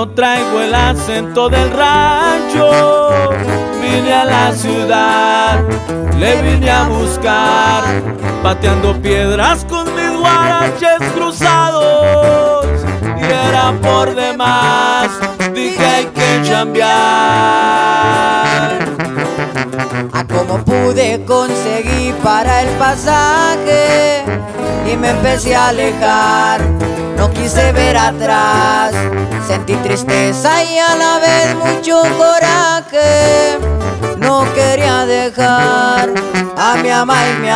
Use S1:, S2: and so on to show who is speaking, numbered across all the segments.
S1: no traigo el acento del rancho. Vine a la ciudad, le vine a buscar, pateando piedras con mis guaraches cruzados. Y era por demás, dije hay que chambear.
S2: A como pude conseguí para el pasaje y me empecé a alejar. No quise ver atrás, sentí tristeza y a la vez mucho coraje. No quería dejar a mi mamá y mi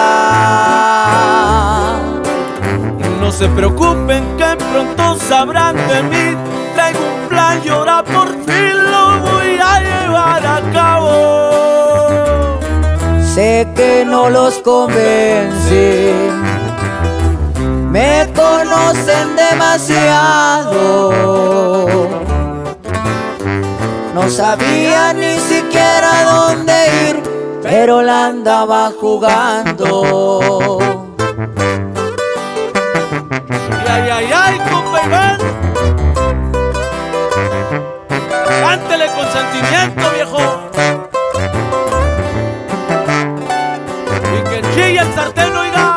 S2: papá.
S1: No se preocupen que pronto sabrán de mí. Traigo un plan y ahora por fin lo voy a llevar a cabo.
S2: Sé que no los convencí, me conocen demasiado. No sabía ni siquiera dónde ir, pero la andaba jugando.
S1: Ay, ay, ay, compa Iván. Cántele con sentimiento, viejo. Y que chille el sartén, oiga.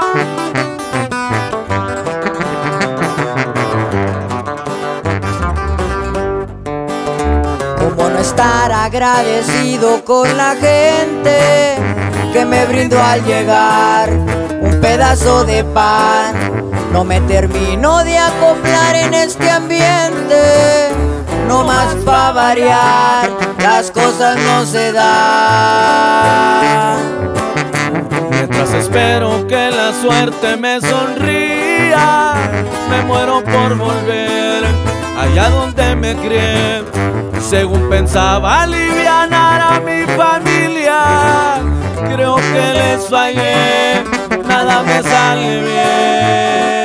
S2: ¿Cómo no estar agradecido con la gente que me brindó al llegar un pedazo de pan? No me termino de acoplar en este ambiente, no más pa' variar, las cosas no se dan.
S1: Mientras espero que la suerte me sonría, me muero por volver allá donde me crié. Según pensaba alivianar a mi familia, creo que les fallé, nada me sale bien.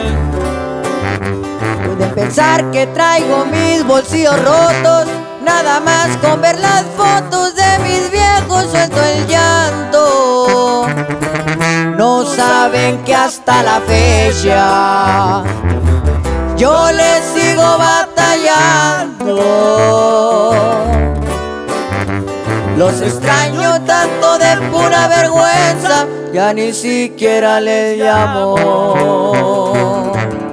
S2: Pude pensar que traigo mis bolsillos rotos, nada más con ver las fotos de mis viejos suelto el llanto. No saben que hasta la fecha yo les sigo batallando. Los extraño tanto de pura vergüenza, ya ni siquiera les llamo.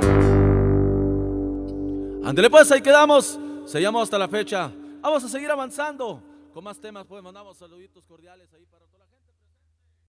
S1: Ándele pues, ahí quedamos. Sellamos hasta la fecha. Vamos a seguir avanzando con más temas, pues mandamos saluditos cordiales ahí para toda la